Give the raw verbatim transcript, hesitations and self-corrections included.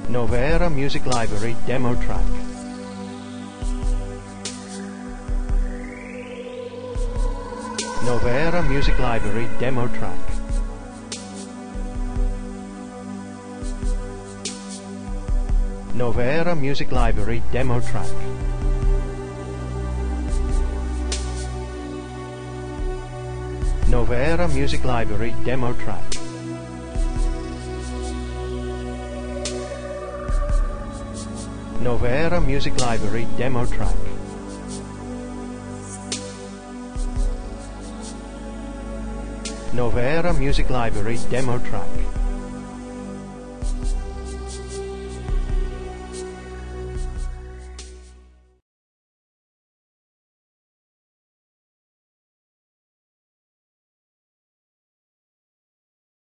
Novera Music Library demo track. Novera Music Library demo track. Novera Music Library demo track. Novera Music Library demo track. Novera Music Library demo track. Novera Music Library demo track.